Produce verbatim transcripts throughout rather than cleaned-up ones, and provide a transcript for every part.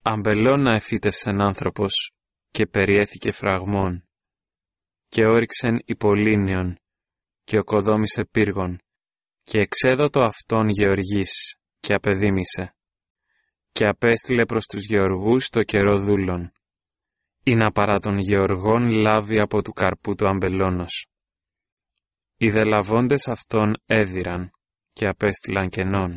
αμπελώνα εφύτευσεν άνθρωπος και περιέθηκε φραγμών και όριξεν υπολίνιον και οκοδόμησε πύργων και εξέδωτο αυτόν γεωργής και απεδήμησε και απέστειλε προς τους γεωργούς το καιρό δούλων ή να παρά των γεωργών λάβει από του καρπού του αμπελώνος. Οι δε λαβώντες αυτόν έδιραν και απέστειλαν κενών.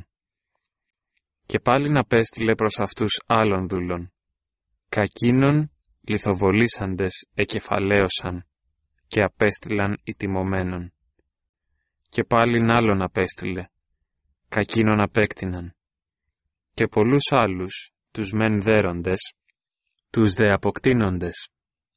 Και πάλιν απέστειλε προς αυτούς άλλων δούλων. Κακίνων λιθοβολήσαντες εκεφαλαίωσαν και απέστειλαν ητιμωμένων. Και πάλιν άλλων απέστειλε. Κακίνων απέκτηναν. Και πολλούς άλλους, τους μεν δέροντες, τους δε αποκτήνοντες.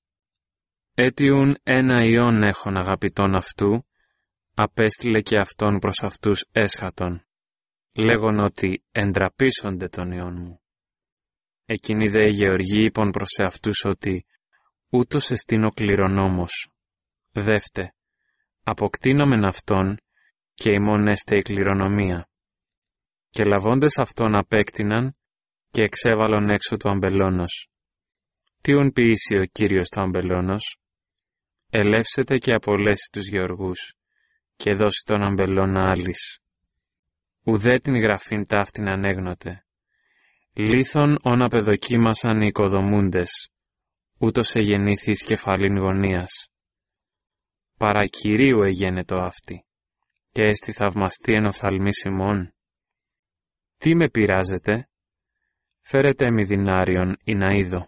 Έτιουν ένα ιόν έχων αγαπητών αυτού, απέστειλε και αυτόν προς αυτούς έσχατον, λέγον ότι εντραπίσονται τον ιόν μου. Εκείνοι δε οι γεωργοί είπαν προς εαυτούς ότι ούτως εστίν ο κληρονόμος. Δεύτε, αποκτήνομεν αυτόν και ημών έστε η κληρονομία. Και λαβώντες αυτόν απέκτηναν και εξέβαλον έξω του αμπελώνος. Τίουν ποιήσει ο Κύριος το αμπελώνος? Ελεύσεται και απολέσει τους γεωργούς και δώσει τον αμπελώνα άλλης. Ουδέ την γραφήν ταύτην ανέγνοτε. Λίθον όν απεδοκίμασαν οι οικοδομούντες, ούτως εγεννήθης κεφαλήν γωνίας. Παρά Κυρίου εγένετο αυτή, και έστι θαυμαστή εν οφθαλμής ημών. Τι με πειράζετε? Φέρετε μη δινάριον ή να είδω.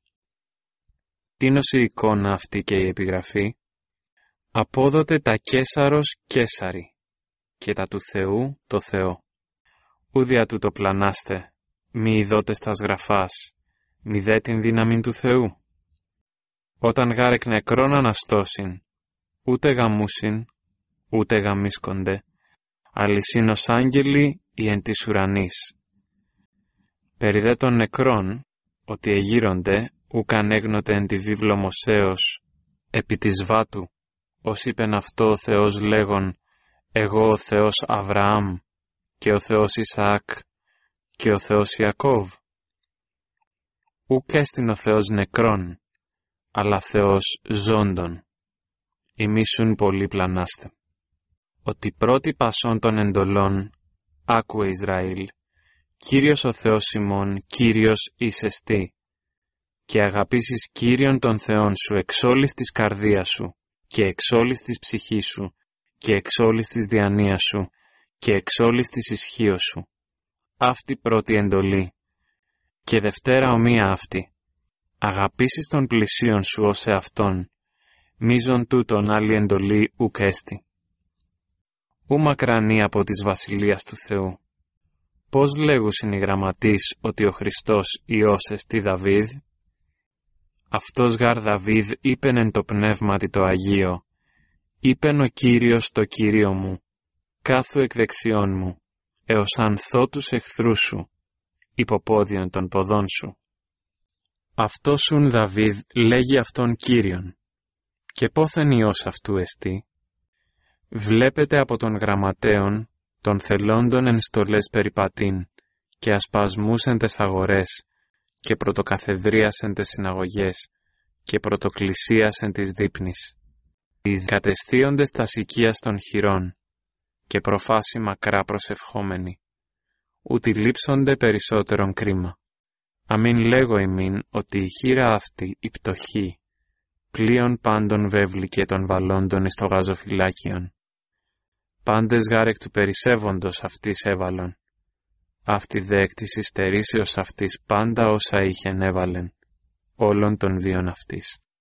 Τίνος η εικόνα αυτή και η επιγραφή? Απόδοτε τα Κέσαρος Κέσαρι, και τα του Θεού το Θεό. Ούδια τούτο πλανάστε, μη ειδότες τας γραφάς, μη δε την δύναμην του Θεού. Όταν γάρεκ νεκρόν αναστώσιν, ούτε γαμούσιν, ούτε γαμίσκονται, αλυσίν ως άγγελοι ή εν της ουρανής. Περί δε των νεκρών, ότι εγείρονται, ουκ ανέγνοτε εν τη βίβλο Μωσέως, επί της βάτου, ως είπεν αυτό ο Θεός λέγον, εγώ ο Θεός Αβραάμ, και ο Θεός Ισαάκ, και ο Θεός Ιακώβ. Ουκ έστιν ο Θεός νεκρών, αλλά Θεός ζώντων. Ημίσουν πολύ πλανάστε. Ότι πρώτη πασών των εντολών, άκουε Ισραήλ, Κύριος ο Θεός ημών, Κύριος εις εστί, και αγαπήσεις Κύριον τον Θεόν σου εξ όλης της καρδίας σου, και εξ όλης της ψυχής σου, και εξ όλης της διανοίας σου, και εξ όλης της ισχύως σου. Αυτή πρώτη εντολή. Και δευτέρα ομοία αυτή. Αγαπήσεις τον πλησίον σου ως εαυτόν, μίζον τούτον άλλη εντολή ουκ έστι. Ου μακρανή από της βασιλείας του Θεού. Πώς λέγουσιν οι γραμματείς ότι ο Χριστός Υιός εστι Δαβίδ? Αυτός γαρ Δαβίδ είπεν εν το πνεύματι το Αγίο, είπεν ο Κύριος το Κύριο μου, κάθου εκ δεξιών μου, έως αν θώ τους εχθρούς σου, υποπόδιον των ποδών σου. Αυτός ουν Δαβίδ λέγει αυτόν Κύριον, και πόθεν Υιός αυτού εστί? Βλέπετε από των γραμματέων, των θελόντων εν στολές περιπατήν, και ασπασμούς εν τες αγορές, και πρωτοκαθεδρίας εν τες συναγωγές, και πρωτοκλησίας εν της δείπνης. Κατεσθίοντες τας οικίας των χειρών, και προφάση μακρά προσευχόμενοι, ούτι λείψονται περισσότερον κρίμα. Αμήν λέγω ημίν ότι η χείρα αυτή η πτωχή, πλοίων πάντων βέβληκε των βαλόντων εις το γαζοφυλάκιον. Πάντες γάρεκ του περισσεύοντος αυτής έβαλον. Αυτή δε εκ της υστερήσεως αυτής πάντα όσα είχεν έβαλεν, όλων των βίων αυτής.